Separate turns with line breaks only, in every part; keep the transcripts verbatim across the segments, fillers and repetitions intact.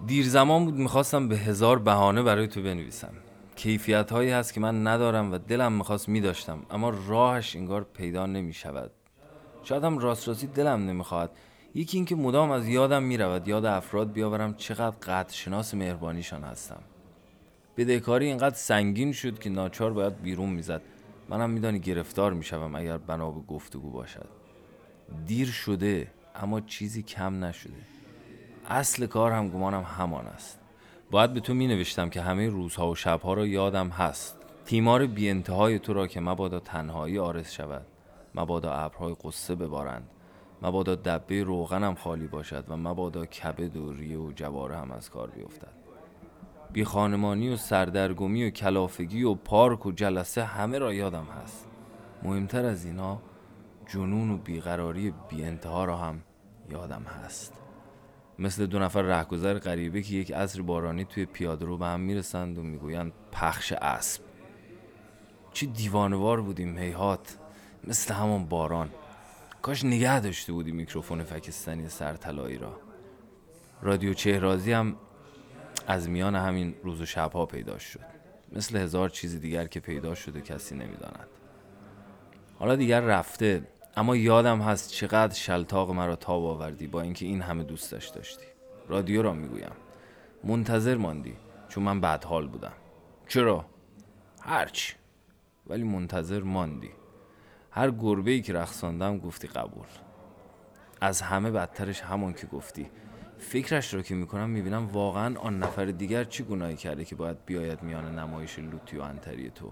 دیر زمان بود میخواستم به هزار بهانه برای تو بنویسم. کیفیت هایی هست که من ندارم و دلم میخواست میداشتم، اما راهش انگار پیدا نمیشود. شاید هم راست راستی دلم نمیخواد. یکی این که مدام از یادم میرود یاد افراد بیاورم چقدر قدرشناس مهربانیشان هستم. بدهکاری اینقدر سنگین شد که ناچار باید بیرون میزد. منم میدانی گرفتار میشوم اگر بنا به گفتگو باشد. دیر شده اما چیزی کم نشده. اصل کار هم گمانم همان است. باید به تو می نوشتم که همه روزها و شبها را یادم هست. تیمار بی انتهای تو را که مبادا تنهایی عارض شود، مبادا ابرهای قصه ببارند، مبادا دبه روغنم خالی باشد و مبادا کبد و ریه و جواره هم از کار بیفتد. بی خانمانی و سردرگمی و کلافگی و پارک و جلسه همه را یادم هست. مهمتر از اینا جنون و بیقراری بی انتها را هم یادم هست. مثل دو نفر رهگذر غریبه که یک عصر بارانی توی پیاده‌رو به هم میرسند و میگویند پخش اسب. چه دیوانه‌وار بودیم هیهات، مثل همان باران. کاش نگه داشته بودی میکروفون فکستنی سرطلایی را. رادیو چهرازی هم از میان همین روز و شبها پیدا شد، مثل هزار چیز دیگر که پیدا شده کسی نمیداند. حالا دیگر رفته، اما یادم هست چقدر شلتاق مرا تاب آوردی با اینکه این همه دوستش داشتی. رادیو را میگویم. منتظر ماندی چون من بدحال بودم. چرا؟ هرچی. ولی منتظر ماندی. هر گربه‌ای که رقصاندم گفتی قبول. از همه بدترش همون که گفتی. فکرش را که میکنم میبینم واقعا آن نفر دیگر چی گناهی کرده که باید بیاید میان نمایش لوتی و انتری تو.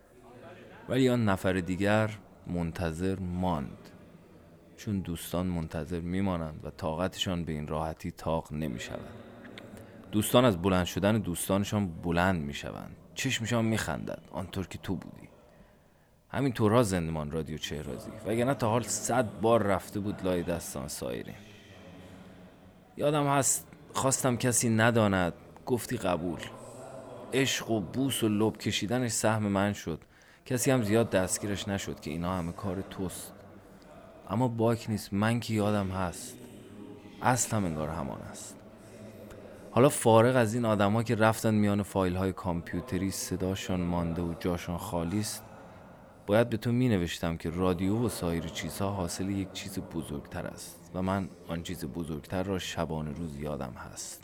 ولی آن نفر دیگر منتظر ماند، چون دوستان منتظر میمانند و طاقتشان به این راحتی طاق نمیشود. دوستان از بلند شدن دوستانشان بلند میشوند، چشمشان میخندد آنطور که تو بودی. همین طورها زندمان رادیو چهرازی، وگرنه تا حال صد بار رفته بود لای دستان سایرین. یادم هست خواستم کسی نداند، گفتی قبول. عشق و بوس و لب کشیدنش سهم من شد. کسی هم زیاد دستگیرش نشد که اینا همه کار توست. اما باک نیست، من که یادم هست. اصل هم انگار همان است. حالا فارغ از این آدم ها که رفتن میان فایل های کامپیوتری، صداشان مانده و جاشان خالی است، باید به تو می نوشتم که رادیو و سایر چیزها حاصل یک چیز بزرگتر است و من آن چیز بزرگتر را شبانه روز یادم هست.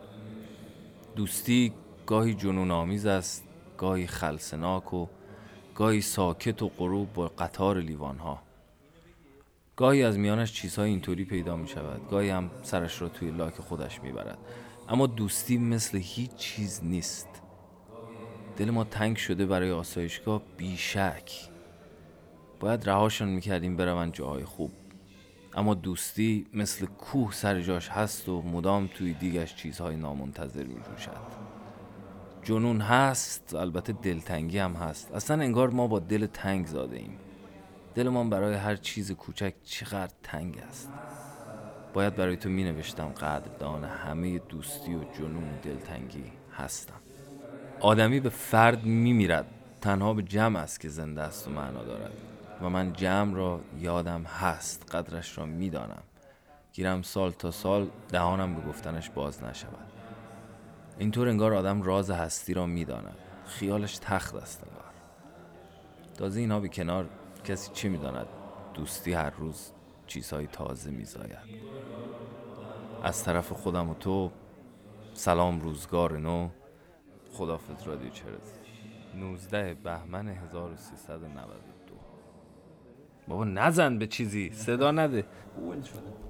دوستی گاهی جنون آمیز است، گاهی خلسناک و گاهی ساکت و غروب با قطار لیوانها. گاهی از میانش چیزهای اینطوری پیدا می شود، گاهی هم سرش را توی لاک خودش می برد. اما دوستی مثل هیچ چیز نیست. دل ما تنگ شده برای آسایشگاه، بیشک باید رهاشون میکردیم بروند جاهای خوب. اما دوستی مثل کوه سر جاش هست و مدام توی دیگش چیزهای نامنتظر میجوشد. جنون هست، البته دلتنگی هم هست. اصلا انگار ما با دل تنگ زاده ایم. دلمان برای هر چیز کوچک چقدر تنگ است. باید برای تو می نوشتم قدردان همه دوستی و جنون و دلتنگی هستم. آدمی به فرد می میرد، تنها به جمع است که زنده است و معنا دارد و من جمع را یادم هست، قدرش را می دانم. گیرم سال تا سال دهانم به گفتنش باز نشود. اینطور انگار آدم راز هستی را می داند، خیالش تخت است انگار. تازه اینها به کنار، کسی چی می داند دوستی هر روز چیزهای تازه می زاید. از طرف خودم و تو سلام روزگار نو. خداحافظ رادیو چهرازی. نوزده بهمن هزار و سیصد و نود و دو. بابا نزن به چیزی، صدا نده.